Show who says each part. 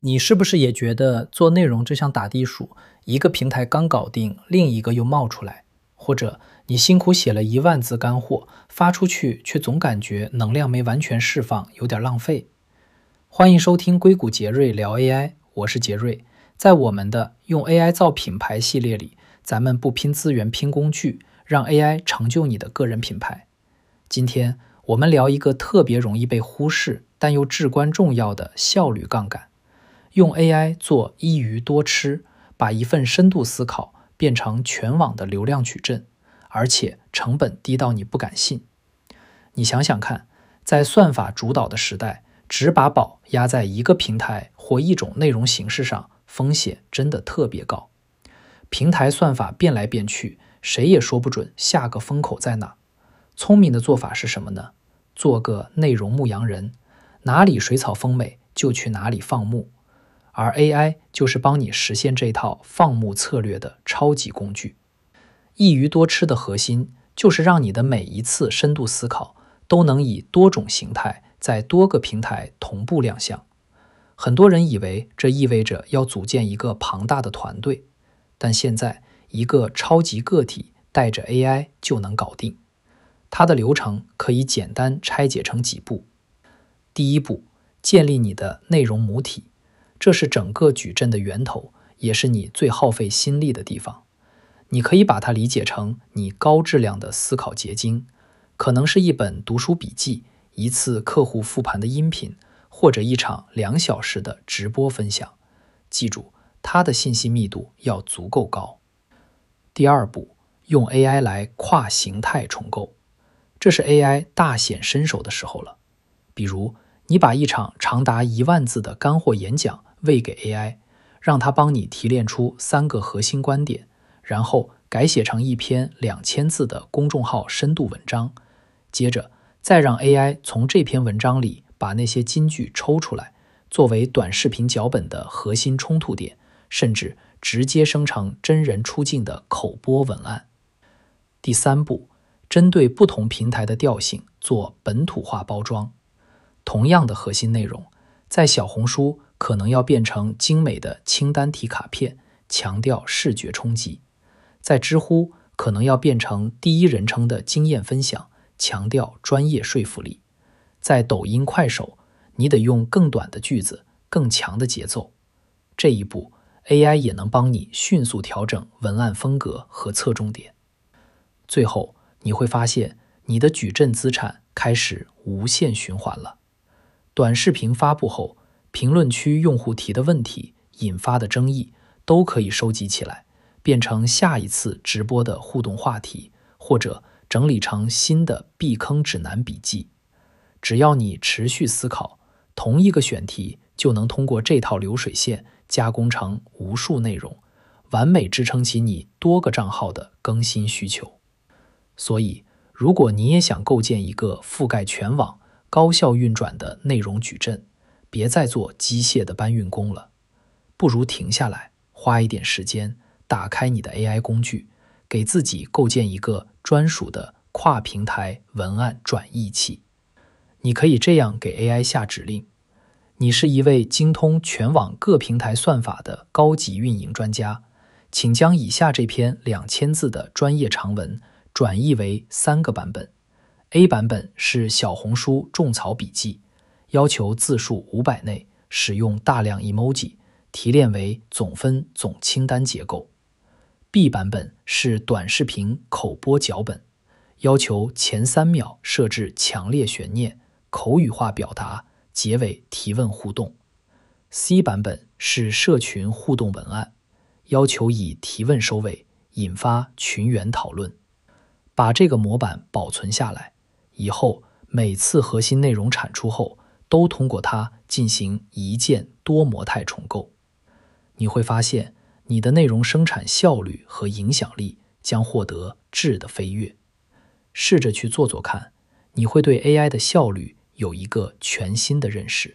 Speaker 1: 你是不是也觉得做内容就像打地鼠，一个平台刚搞定，另一个又冒出来？或者你辛苦写了10000字干货，发出去却总感觉能量没完全释放，有点浪费？欢迎收听硅谷杰瑞聊 AI， 我是杰瑞。在我们的用 AI 造品牌系列里，咱们不拼资源拼工具，让 AI 成就你的个人品牌。今天我们聊一个特别容易被忽视，但又至关重要的效率杠杆。用 AI 做一鱼多吃，把一份深度思考变成全网的流量矩阵，而且成本低到你不敢信。你想想看，在算法主导的时代，只把宝压在一个平台或一种内容形式上，风险真的特别高。平台算法变来变去，谁也说不准下个风口在哪。聪明的做法是什么呢？做个内容牧羊人，哪里水草丰美就去哪里放牧。而 AI 就是帮你实现这套放牧策略的超级工具。一鱼多吃的核心就是让你的每一次深度思考都能以多种形态在多个平台同步亮相。很多人以为这意味着要组建一个庞大的团队，但现在一个超级个体带着 AI 就能搞定。它的流程可以简单拆解成几步。第一步，建立你的内容母体。这是整个矩阵的源头，也是你最耗费心力的地方。你可以把它理解成你高质量的思考结晶，可能是一本读书笔记，一次客户复盘的音频，或者一场2小时的直播分享。记住，它的信息密度要足够高。第二步，用 AI 来跨形态重构。这是 AI 大显身手的时候了。比如，你把一场长达10000字的干货演讲喂给 AI， 让它帮你提炼出3个核心观点，然后改写成一篇2000字的公众号深度文章，接着再让 AI 从这篇文章里把那些金句抽出来，作为短视频脚本的核心冲突点，甚至直接生成真人出镜的口播文案。第三步，针对不同平台的调性做本土化包装。同样的核心内容，在小红书可能要变成精美的清单题卡片，强调视觉冲击；在知乎可能要变成第一人称的经验分享，强调专业说服力；在抖音快手，你得用更短的句子，更强的节奏。这一步 AI 也能帮你迅速调整文案风格和侧重点。最后你会发现，你的矩阵资产开始无限循环了。短视频发布后，评论区用户提的问题引发的争议都可以收集起来，变成下一次直播的互动话题，或者整理成新的避坑指南笔记。只要你持续思考，同一个选题就能通过这套流水线加工成无数内容，完美支撑起你多个账号的更新需求。所以，如果你也想构建一个覆盖全网、高效运转的内容矩阵，别再做机械的搬运工了，不如停下来，花一点时间，打开你的 AI 工具，给自己构建一个专属的跨平台文案转译器。你可以这样给 AI 下指令：你是一位精通全网各平台算法的高级运营专家，请将以下这篇2000字的专业长文转译为3个版本。A 版本是小红书种草笔记，要求字数500内，使用大量 emoji， 提炼为总分总清单结构。B 版本是短视频口播脚本，要求前3秒设置强烈悬念，口语化表达，结尾提问互动。C 版本是社群互动文案，要求以提问收尾，引发群员讨论。把这个模板保存下来，以后每次核心内容产出后，都通过它进行一键多模态重构。你会发现，你的内容生产效率和影响力将获得质的飞跃。试着去做做看，你会对 AI 的效率有一个全新的认识。